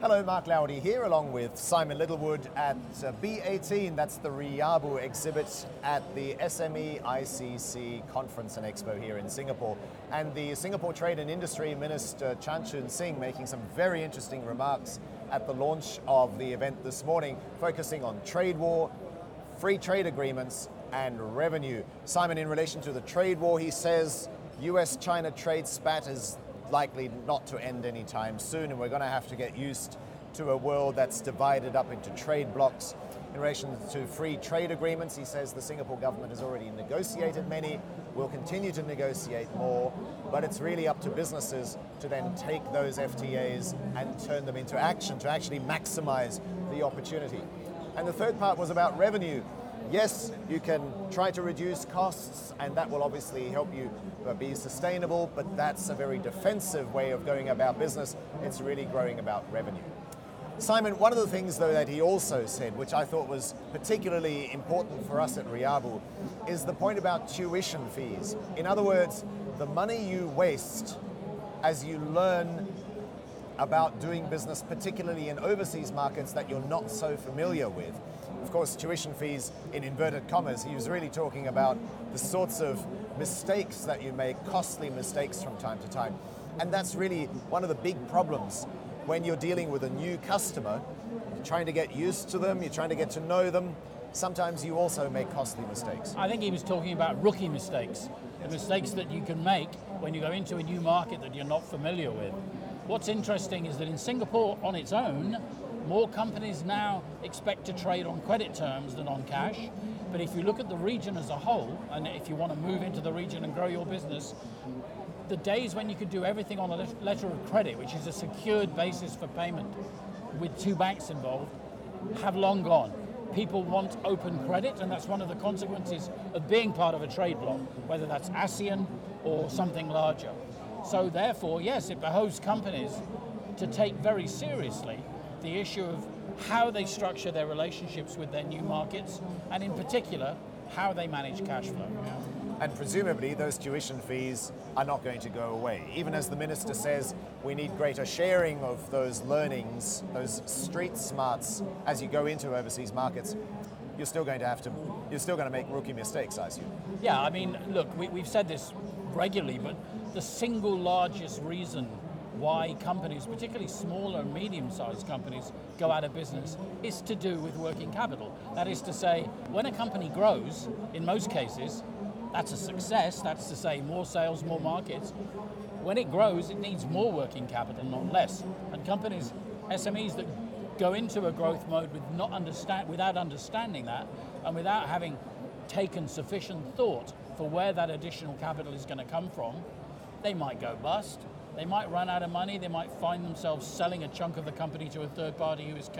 Hello, Mark Laudi here, along with Simon Littlewood at B18. That's the Riabu exhibit at the SME ICC Conference and Expo here in Singapore. And the Singapore Trade and Industry Minister Chan Chun Sing making some very interesting remarks at the launch of the event this morning, focusing on trade war, free trade agreements and revenue. Simon, in relation to the trade war, he says US-China trade spat is likely not to end anytime soon, and we're going to have to get used to a world that's divided up into trade blocks. In relation to free trade agreements, he says the Singapore government has already negotiated many, will continue to negotiate more, but it's really up to businesses to then take those FTAs and turn them into action to actually maximize the opportunity. And the third part was about revenue. Yes, you can try to reduce costs, and that will obviously help you be sustainable, but that's a very defensive way of going about business. It's really growing about revenue. Simon, one of the things though that he also said, which I thought was particularly important for us at Riabu, is the point about tuition fees. In other words, the money you waste as you learn about doing business, particularly in overseas markets that you're not so familiar with. Of course, tuition fees in inverted commas, he was really talking about the sorts of mistakes that you make, costly mistakes from time to time. And that's really one of the big problems when you're dealing with a new customer. You're trying to get used to them, you're trying to get to know them. Sometimes you also make costly mistakes. I think he was talking about rookie mistakes, the mistakes that you can make when you go into a new market that you're not familiar with. What's interesting is that in Singapore on its own, more companies now expect to trade on credit terms than on cash. But if you look at the region as a whole, and if you want to move into the region and grow your business, the days when you could do everything on a letter of credit, which is a secured basis for payment with two banks involved, have long gone. People want open credit, and that's one of the consequences of being part of a trade bloc, whether that's ASEAN or something larger. So therefore, yes, it behoves companies to take very seriously the issue of how they structure their relationships with their new markets, and in particular, how they manage cash flow. And presumably those tuition fees are not going to go away. Even as the minister says, we need greater sharing of those learnings, those street smarts as you go into overseas markets. You're still going to make rookie mistakes, I assume. Yeah, I mean, look, we've said this regularly, but the single largest reason why companies, particularly smaller and medium-sized companies, go out of business is to do with working capital. That is to say, when a company grows, in most cases, that's a success. That's to say more sales, more markets. When it grows, it needs more working capital, not less. And companies, SMEs that go into a growth mode without understanding that, and without having taken sufficient thought for where that additional capital is going to come from, they might go bust. They might run out of money. They might find themselves selling a chunk of the company to a third party who has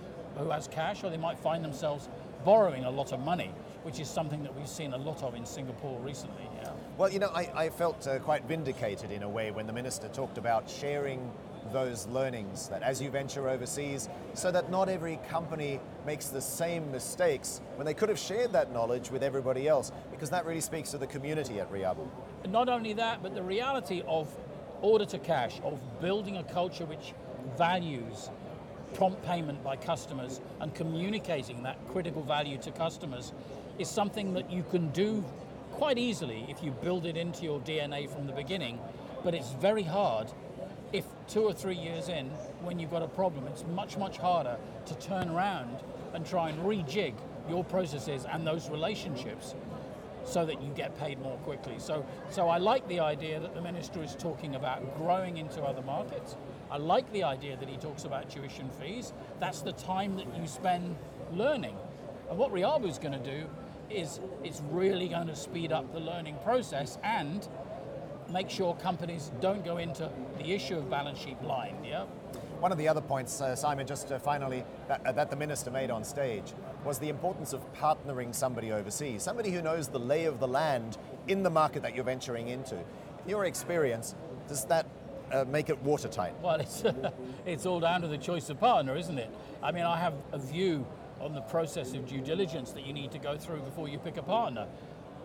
cash, or they might find themselves borrowing a lot of money, which is something that we've seen a lot of in Singapore recently. Yeah. Well, you know, I felt quite vindicated in a way when the minister talked about sharing those learnings, that as you venture overseas, so that not every company makes the same mistakes when they could have shared that knowledge with everybody else, because that really speaks to the community at Riabu. Not only that, but the reality of order to cash, of building a culture which values prompt payment by customers and communicating that critical value to customers is something that you can do quite easily if you build it into your DNA from the beginning, but it's very hard if 2 or 3 years in, when you've got a problem. It's much, much harder to turn around and try and rejig your processes and those relationships so that you get paid more quickly. So I like the idea that the minister is talking about growing into other markets. I like the idea that he talks about tuition fees. That's the time that you spend learning. And what Riabu is going to do is it's really going to speed up the learning process and make sure companies don't go into the issue of balance sheet blind. Yeah. One of the other points, Simon, just finally, that the minister made on stage was the importance of partnering somebody overseas, somebody who knows the lay of the land in the market that you're venturing into. In your experience, does that make it watertight? Well, it's all down to the choice of partner, isn't it? I mean, I have a view on the process of due diligence that you need to go through before you pick a partner.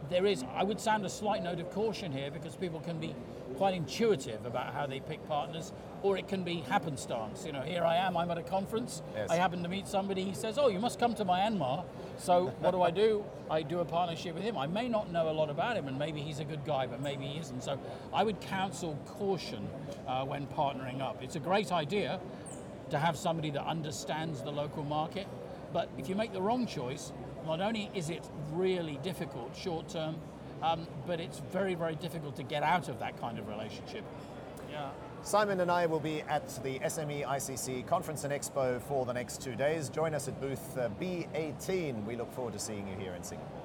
there is, I would sound a slight note of caution here because people can be quite intuitive about how they pick partners, or it can be happenstance. You know, here I am, I'm at a conference, Yes. I happen to meet somebody, he says, oh, you must come to Myanmar. So what do? I do a partnership with him. I may not know a lot about him, and maybe he's a good guy, but maybe he isn't. So I would counsel caution when partnering up. It's a great idea to have somebody that understands the local market, but if you make the wrong choice, not only is it really difficult short term, but it's very, very difficult to get out of that kind of relationship. Yeah. Simon and I will be at the SME ICC Conference and Expo for the next 2 days. Join us at booth B18. We look forward to seeing you here in Singapore.